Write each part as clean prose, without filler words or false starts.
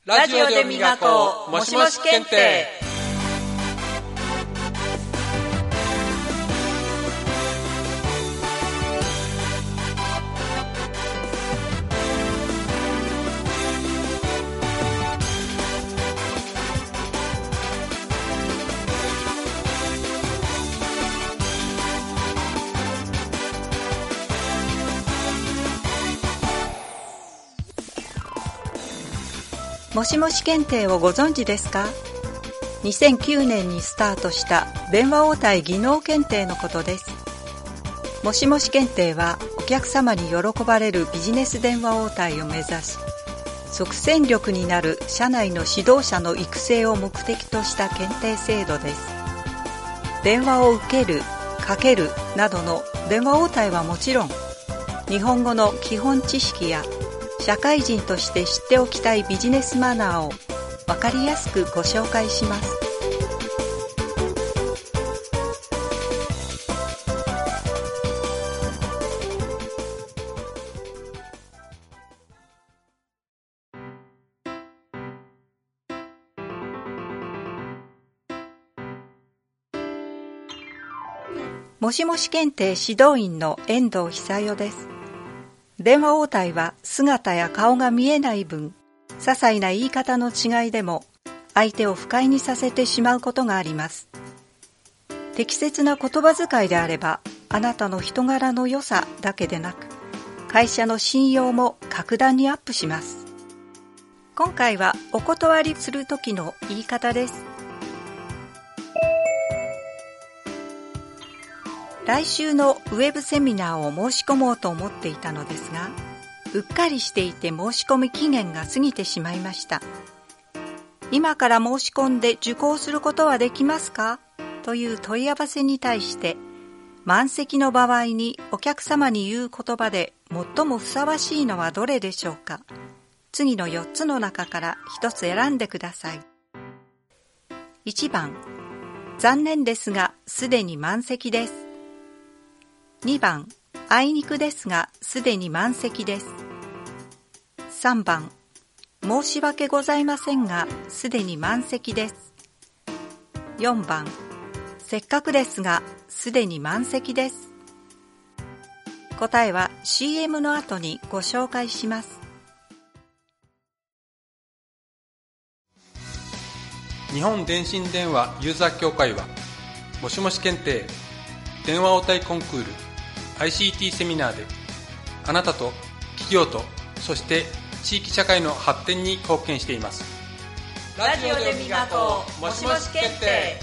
ラジオで磨こうもしもし検定。 もしもし検定をご存知ですか？ 2009 年にスタートした電話応対技能検定のことです。もしもし検定はお客様に喜ばれるビジネス電話応対を目指し、即戦力になる社内の指導者の育成を目的とした検定制度です。電話を受ける、かけるなどの電話応対はもちろん、日本語の基本知識や社会人として知っておきたいビジネスマナーを分かりやすくご紹介します。もしもし検定指導員の遠藤久代です。電話応対は姿や顔が見えない分、些細な言い方の違いでも相手を不快にさせてしまうことがあります。適切な言葉遣いであれば、あなたの人柄の良さだけでなく、会社の信用も格段にアップします。今回はお断りする時の言い方です。来週のウェブセミナーを申し込もうと思っていたのですが、うっかりしていて申し込み期限が過ぎてしまいました。今から申し込んで受講することはできますか？という問い合わせに対して、満席の場合にお客様に言う言葉で最もふさわしいのはどれでしょうか？次の4つの中から1つ選んでください。1番、残念ですがすでに満席です。2番、あいにくですがすでに満席です。3番、申し訳ございませんがすでに満席です。4番、せっかくですがすでに満席です。答えは CM の後にご紹介します。 日本電信電話ユーザー協会は、もしもし検定、電話応対コンクール、ICT セミナーであなたと企業とそして地域社会の発展に貢献しています。 ラジオで磨こうもしもし検定。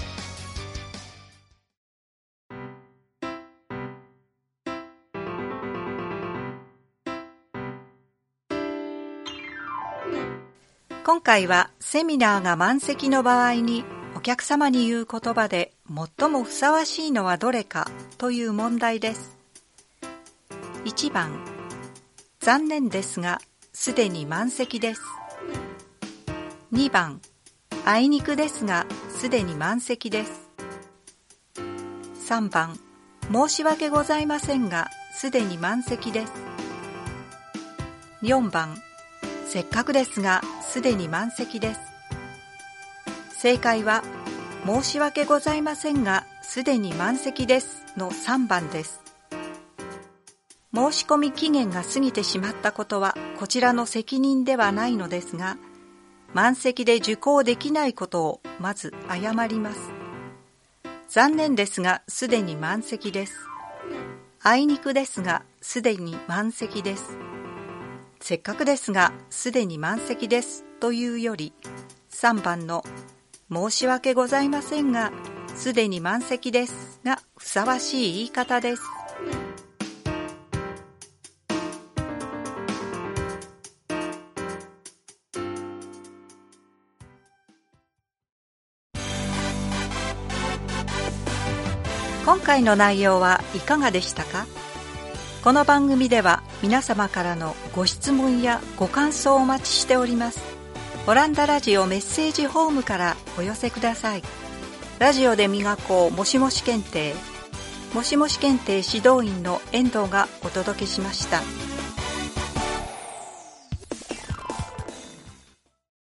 今回はセミナーが満席の場合にお客様に言う言葉で最もふさわしいのはどれかという問題です。1番、残念ですがすでに満席です。2番、あいにくですがすでに満席です。3番、申し訳ございませんがすでに満席です。4番、せっかくですがすでに満席です。正解は申し訳ございませんがすでに満席ですの3番です。申し込み期限が過ぎてしまったことはこちらの責任ではないのですが、満席で受講できないことをまず謝ります。残念ですがすでに満席です。あいにくですがすでに満席です。せっかくですがすでに満席ですというより、3番の申し訳ございませんがすでに満席ですがふさわしい言い方です。今回の内容はいかがでしたか？この番組では皆様からのご質問やご感想をお待ちしております。オランダラジオメッセージホームからお寄せください。ラジオで磨こうもしもし検定、もしもし検定指導員の遠藤がお届けしました。